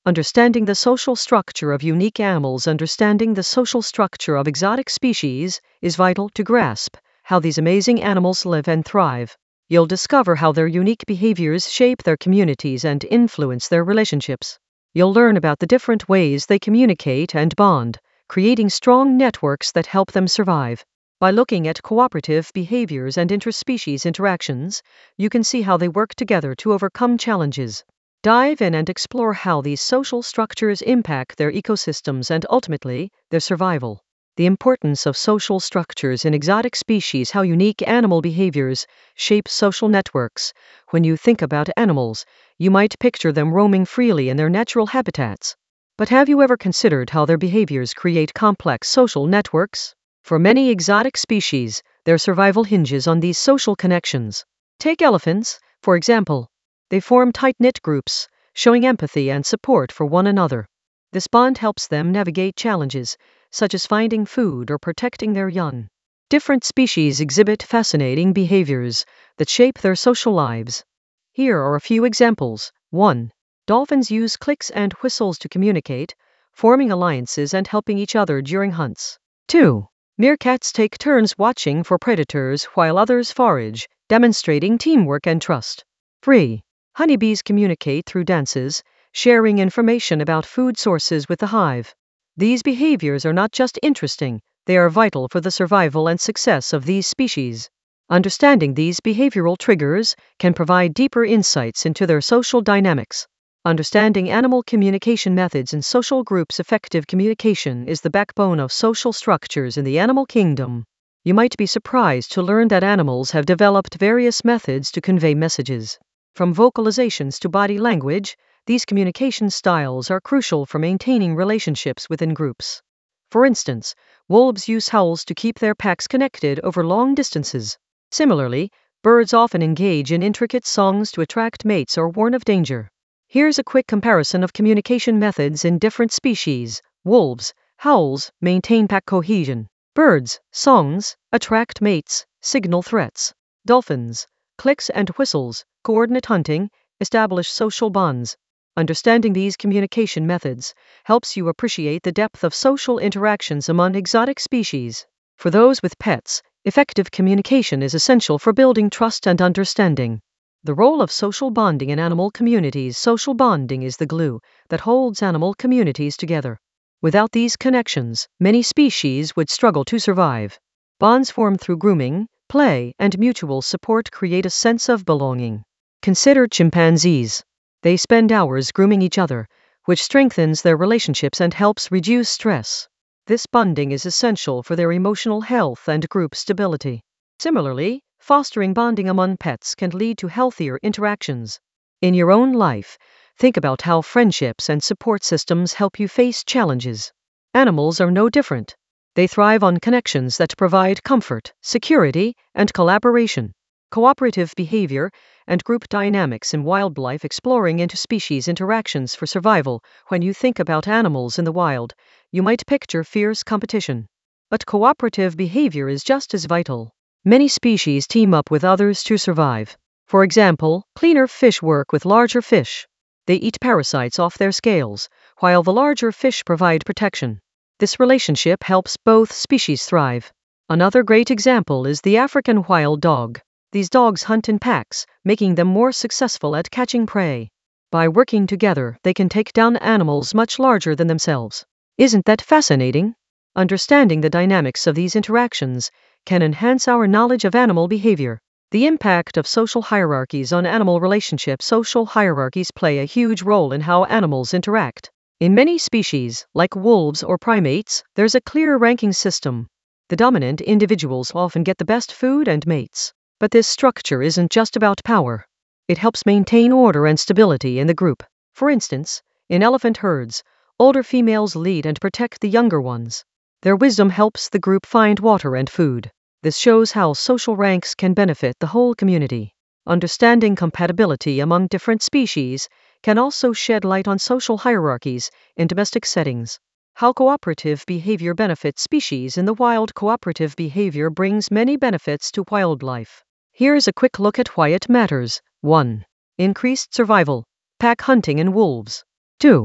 Understanding the social structure of unique animals. Understanding the social structure of exotic species is vital to grasp how these amazing animals live and thrive. You'll discover how their unique behaviors shape their communities and influence their relationships. You'll learn about the different ways they communicate and bond, creating strong networks that help them survive. By looking at cooperative behaviors and interspecies interactions, you can see how they work together to overcome challenges. Dive in and explore how these social structures impact their ecosystems and ultimately, their survival. The importance of social structures in exotic species. How unique animal behaviors shape social networks. When you think about animals, you might picture them roaming freely in their natural habitats. But have you ever considered how their behaviors create complex social networks? For many exotic species, their survival hinges on these social connections. Take elephants, for example. They form tight-knit groups, showing empathy and support for one another. This bond helps them navigate challenges, such as finding food or protecting their young. Different species exhibit fascinating behaviors that shape their social lives. Here are a few examples. 1. Dolphins use clicks and whistles to communicate, forming alliances and helping each other during hunts. 2. Meerkats take turns watching for predators while others forage, demonstrating teamwork and trust. 3. Honeybees communicate through dances, sharing information about food sources with the hive. These behaviors are not just interesting, they are vital for the survival and success of these species. Understanding these behavioral triggers can provide deeper insights into their social dynamics. Understanding animal communication methods in social groups. Effective communication is the backbone of social structures in the animal kingdom. You might be surprised to learn that animals have developed various methods to convey messages. From vocalizations to body language, these communication styles are crucial for maintaining relationships within groups. For instance, wolves use howls to keep their packs connected over long distances. Similarly, birds often engage in intricate songs to attract mates or warn of danger. Here's a quick comparison of communication methods in different species. Wolves, howls, maintain pack cohesion. Birds, songs, attract mates, signal threats. Dolphins, clicks and whistles, coordinate hunting, establish social bonds. Understanding these communication methods helps you appreciate the depth of social interactions among exotic species. For those with pets, effective communication is essential for building trust and understanding. The role of social bonding in animal communities. Social bonding is the glue that holds animal communities together. Without these connections, many species would struggle to survive. Bonds formed through grooming, play, and mutual support create a sense of belonging. Consider chimpanzees. They spend hours grooming each other, which strengthens their relationships and helps reduce stress. This bonding is essential for their emotional health and group stability. Similarly, fostering bonding among pets can lead to healthier interactions. In your own life, think about how friendships and support systems help you face challenges. Animals are no different. They thrive on connections that provide comfort, security, and collaboration. Cooperative behavior and group dynamics in wildlife. Exploring interspecies interactions for survival. When you think about animals in the wild, you might picture fierce competition. But cooperative behavior is just as vital. Many species team up with others to survive. For example, cleaner fish work with larger fish. They eat parasites off their scales, while the larger fish provide protection. This relationship helps both species thrive. Another great example is the African wild dog. These dogs hunt in packs, making them more successful at catching prey. By working together, they can take down animals much larger than themselves. Isn't that fascinating? Understanding the dynamics of these interactions can enhance our knowledge of animal behavior. The impact of social hierarchies on animal relationships. Social hierarchies play a huge role in how animals interact. In many species, like wolves or primates, there's a clear ranking system. The dominant individuals often get the best food and mates. But this structure isn't just about power. It helps maintain order and stability in the group. For instance, in elephant herds, older females lead and protect the younger ones. Their wisdom helps the group find water and food. This shows how social ranks can benefit the whole community. Understanding compatibility among different species can also shed light on social hierarchies in domestic settings. How cooperative behavior benefits species in the wild. Cooperative behavior brings many benefits to wildlife. Here's a quick look at why it matters. 1. Increased survival. Pack hunting in wolves. 2.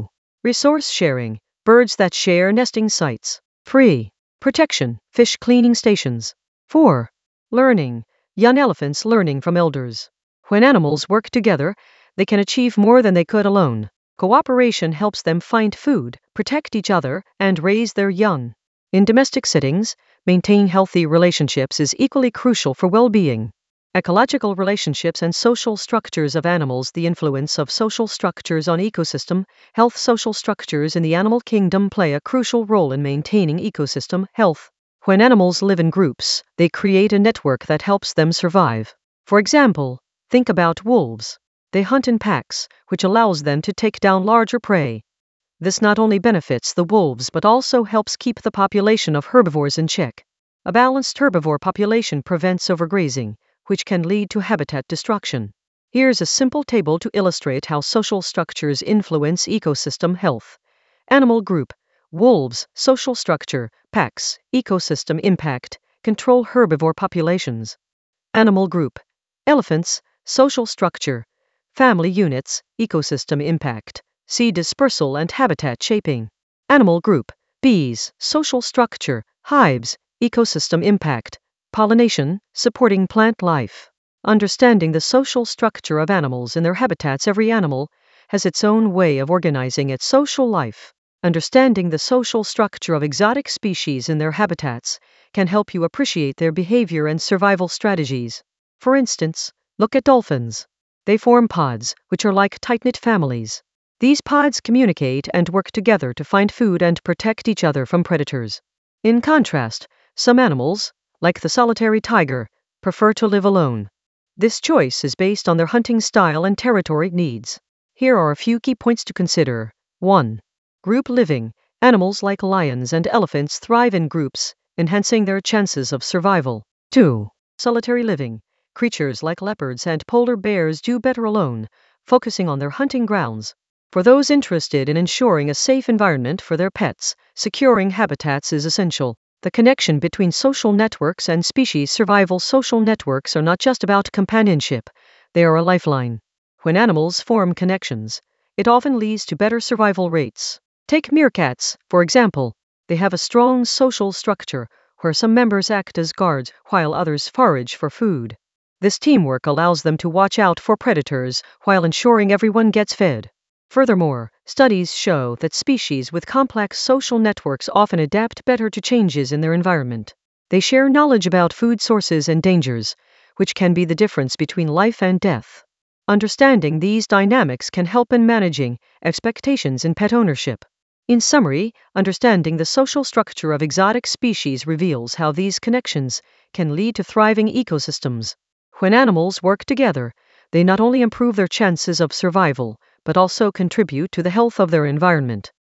Resource sharing, birds that share nesting sites. 3. Protection, fish cleaning stations. 4. Learning, young elephants learning from elders. When animals work together, they can achieve more than they could alone. Cooperation helps them find food, protect each other, and raise their young. In domestic settings, maintain healthy relationships is equally crucial for well-being. Ecological relationships and social structures of animals. The influence of social structures on ecosystem health. Social structures in the animal kingdom play a crucial role in maintaining ecosystem health. When animals live in groups, they create a network that helps them survive. For example, think about wolves. They hunt in packs, which allows them to take down larger prey. This not only benefits the wolves but also helps keep the population of herbivores in check. A balanced herbivore population prevents overgrazing, which can lead to habitat destruction. Here's a simple table to illustrate how social structures influence ecosystem health. Animal group: wolves, social structure; packs, ecosystem impact, control herbivore populations. Animal group: elephants, social structure; family units, ecosystem impact, seed dispersal and habitat shaping. Animal group: bees, social structure; hives, ecosystem impact, pollination, supporting plant life. Understanding the social structure of animals in their habitats. Every animal has its own way of organizing its social life. Understanding the social structure of exotic species in their habitats can help you appreciate their behavior and survival strategies. For instance, look at dolphins. They form pods, which are like tight-knit families. These pods communicate and work together to find food and protect each other from predators. In contrast, some animals, like the solitary tiger, prefer to live alone. This choice is based on their hunting style and territory needs. Here are a few key points to consider. 1. Group living. Animals like lions and elephants thrive in groups, enhancing their chances of survival. 2. Solitary living. Creatures like leopards and polar bears do better alone, focusing on their hunting grounds. For those interested in ensuring a safe environment for their pets, securing habitats is essential. The connection between social networks and species survival. Social networks are not just about companionship, they are a lifeline. When animals form connections, it often leads to better survival rates. Take meerkats, for example. They have a strong social structure, where some members act as guards while others forage for food. This teamwork allows them to watch out for predators while ensuring everyone gets fed. Furthermore, studies show that species with complex social networks often adapt better to changes in their environment. They share knowledge about food sources and dangers, which can be the difference between life and death. Understanding these dynamics can help in managing expectations in pet ownership. In summary, understanding the social structure of exotic species reveals how these connections can lead to thriving ecosystems. When animals work together, they not only improve their chances of survival, but also contribute to the health of their environment.